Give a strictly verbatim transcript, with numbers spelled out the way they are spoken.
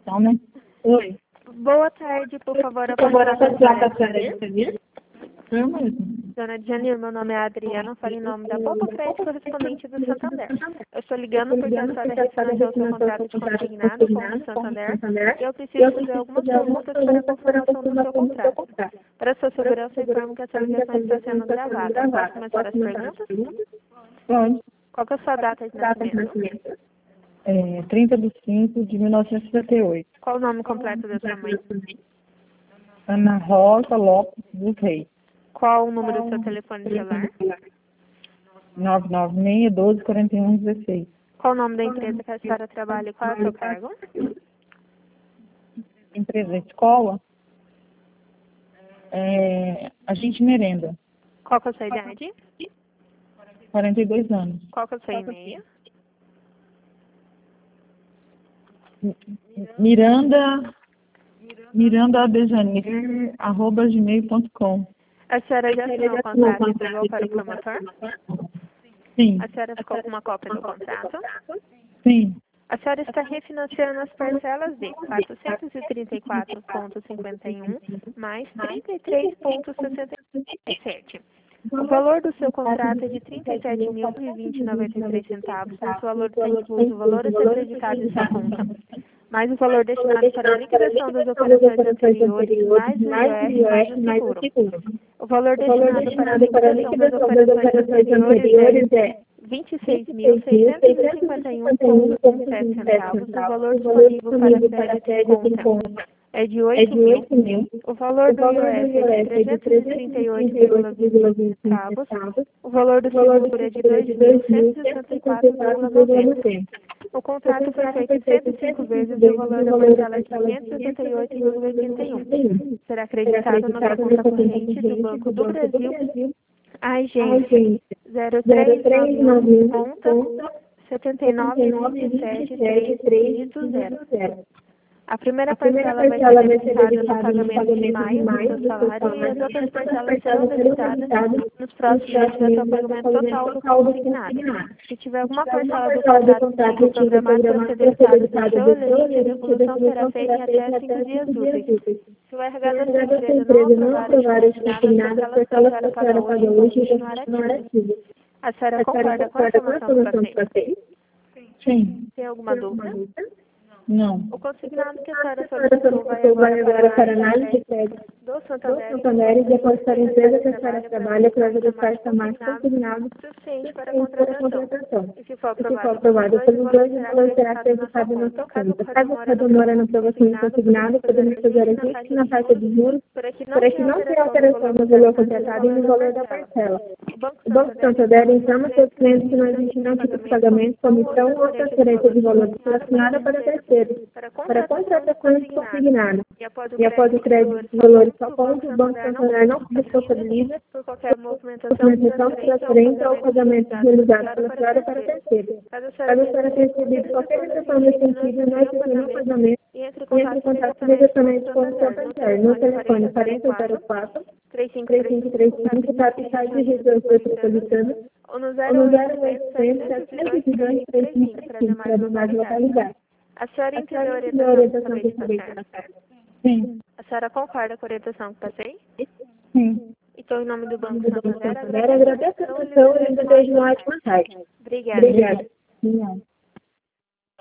Então, né? Oi. Boa tarde, por favor, Por favor, a apresente placa a da senhora de serviço? Eu mesmo. Dona Janir, meu nome é Adriana, falo em nome da Poupa Crédito correspondente do Santander. Eu estou ligando porque a senhora refinanciou seu contrato de consignado com o Santander e eu preciso fazer algumas perguntas para a confirmação do seu contrato. Para sua segurança, informo que essa ligação está sendo gravada. Pode começar as perguntas? Pode. Qual que é a sua data de Data de nascimento? nascimento. É, trinta de cinco de mil novecentos e setenta e oito. Qual o nome completo da sua mãe? Ana Rosa Lopes dos Reis. Qual o número do seu telefone celular? nove nove seis, um dois, quatro um, um seis. Qual o nome da empresa que a senhora trabalha e qual é o seu cargo? Empresa escola. É, agente merenda. Qual que é a sua idade? quarenta e dois anos. Qual que é o seu e-mail? Miranda, Miranda Adejanir, arroba gmail ponto com. A senhora já assinou o contrato e pegou para o promotor? Sim. A senhora ficou com uma cópia do contrato? Sim. A senhora está refinanciando as parcelas de quatrocentos e trinta e quatro vírgula cinquenta e um mais trinta e três vírgula sessenta e sete. O valor do seu contrato é de trinta e sete mil e vinte vírgula noventa e três centavos. Nesse valor está incluso o valor a ser creditado em sua conta, mais o valor destinado para a liquidação das operações anteriores, mais o I O F, mais o seguro. O valor destinado para a liquidação das operações anteriores é vinte e seis mil seiscentos e cinquenta e um vírgula vinte e sete centavos. O valor disponível para crédito em conta é de oito mil. O valor do I O F é de trezentos e trinta e oito vírgula vinte centavos. O valor do seguro é de dois mil cento e sessenta e quatro vírgula noventa. O contrato foi feito cento e cinco vezes e o valor da parcela é quinhentos e oitenta e oito vírgula oitenta e um. Será acreditado na sua conta corrente do Banco do Brasil, a agência zero três nove um, conta setenta e nove vinte e sete, três, dígito zero. A primeira parcela vai ser debitada no pagamento de maio do seu salário e as outras parcelas serão debitadas nos próximos dias até o pagamento total do consignado. Se tiver alguma parcela do contrato que for programado para ser debitada do seu elevante, a devolução será feita em até cinco dias úteis. Se o R H da sua empresa não aprovar esse consignado, as parcelas que a senhora paga hoje vão continuar ativas. A senhora concorda com a informação que passei? Sim. Tem alguma dúvida? Não. O consignado que a senhora solicitou vai agora para a análise de crédito do Santander e depois para a empresa que a senhora trabalha para verificar se está mais consignado suficiente para a contratação. E se for aprovado pelos dois, o valor será creditado na sua conta. Caso a demora na aprovação do consignado, podemos fazer ajuste na taxa de juros para que não tenha alteração no valor contratado e no valor da parcela. O Banco Santander informa seus clientes que não existe nenhum tipo de pagamento, comissão ou transferência de valor destinada para terceiros, para contratações consignadas. E após o crédito de valores só conta, o Banco Santander não se responsabiliza por qualquer movimentação, transferência ou pagamento realizado pela senhora para terceiros. Caso a senhora tenha recebido qualquer informação nesse sentido, não existe nenhum pagamento e entre em contato imediatamente com o Santander no telefone quarenta zero quatro, três cinco três cinco, capital de região metropolitana, ou no zero oitocentos, setecentos e dois, trezentos e vinte e cinco para demais localidades. A senhora entendeu a orientação que passei? Sim. A senhora concorda com a orientação que passei? Sim. Então, em nome do Banco Santander, Agradeço a atenção e desejo uma ótima tarde. Obrigada. Obrigada. Obrigada.